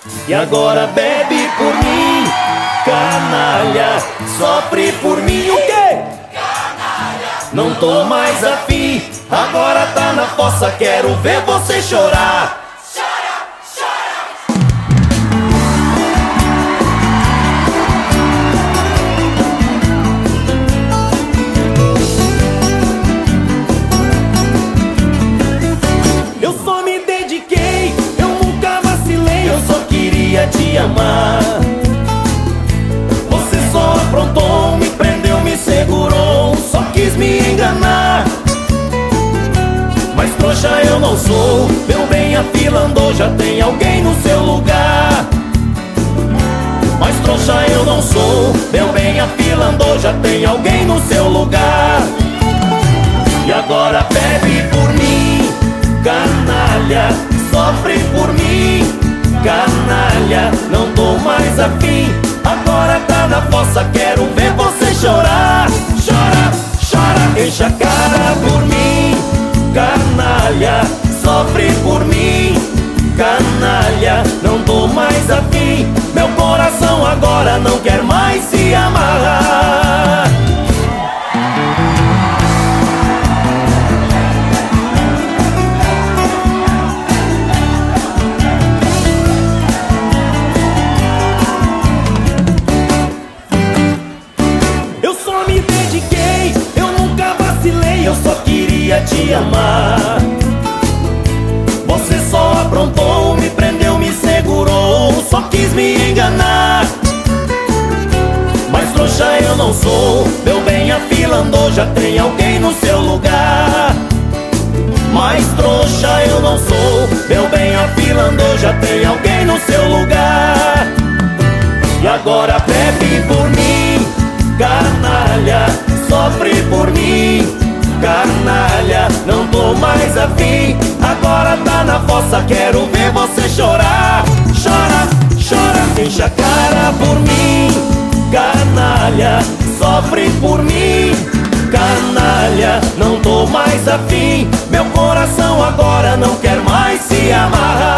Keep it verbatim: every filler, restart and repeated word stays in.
E agora bebe por mim, canalha, sofre por mim. O quê? Canalha, não tô mais afim, agora tá na fossa, quero ver você chorar. Eu só me dediquei, eu nunca vacilei, eu só queria te amar. Você só aprontou, me prendeu, me segurou, só quis me enganar. Mas trouxa eu não sou, meu bem, a fila andou, já tem alguém no seu lugar. Mas trouxa eu não sou, meu bem, a fila andou, já tem alguém no seu lugar. E agora bebe por mim, canalha, sofre por mim, canalha, não tô mais afim, agora tá na fossa, quero ver você chorar. Chora, chora, enche a cara por mim, canalha, sofre por mim, canalha, não tô mais afim, meu coração agora não quer mais se amarrar. Eu só me dediquei, eu nunca vacilei, eu só queria te amar. Você só aprontou, me prendeu, me segurou, só quis me enganar. Mas trouxa eu não sou, meu bem, a fila andou, já tem alguém no seu lugar. Mas trouxa eu não sou, meu bem, a fila andou, já tem alguém no seu lugar. E agora bebe por mim, canalha, sofre por mim, canalha, não tô mais afim, agora tá na fossa, quero ver você chorar. Chora, chora, enche a cara por mim, canalha, sofre por mim, canalha, não tô mais afim, meu coração agora não quer mais se amarrar.